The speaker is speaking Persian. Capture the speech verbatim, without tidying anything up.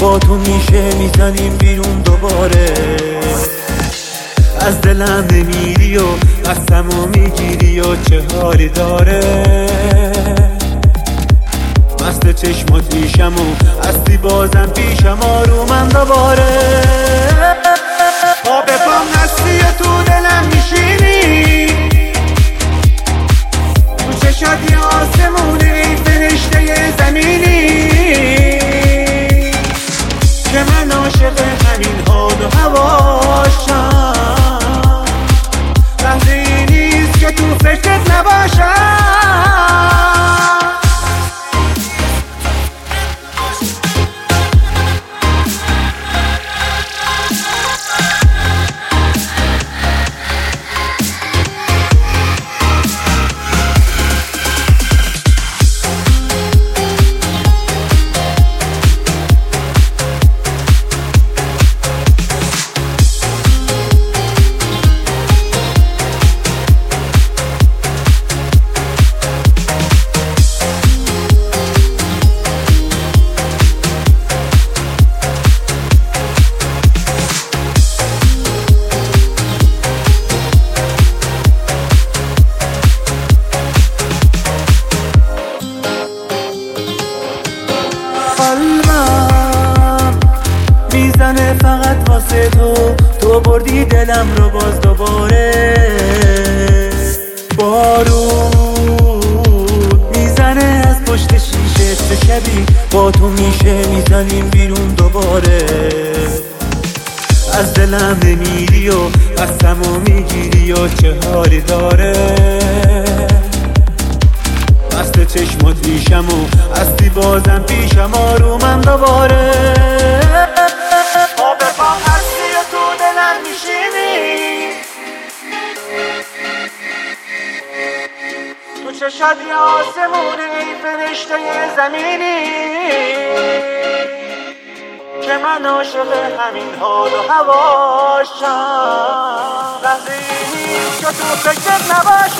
با تو میشه میزنیم بیرون دوباره. از دلم نمیری و قسمو میگیری و چه حالی داره. مست چشمات پیشم و هستی بازم پیشم آرومم دوباره. پا به پام هستی و تو دلم میشینی، تو چشات یه آسمونه فرشته زمینی که من عاشق همین حال و هواشم. لحظه ای نیست که تو فکرت نباشم. قلبم میزنه فقط واسه تو، تو بردی دلم رو باز دوباره. بارون میزنه از پشت شیشه، چه شبی با تو میشه میزنیم بیرون دوباره. از دلم نمیری و قسمو میگیری و چه حالی داره. مست چشمات پیشم و هستی بازم پیشم آرومم دوباره. پا به پام هستی و تو دلم میشینی، تو چشات یه آسمونه ای فرشته زمینی که من عاشق همین حال و هواشم. لحظه ای نیست که تو فکرت نباشم.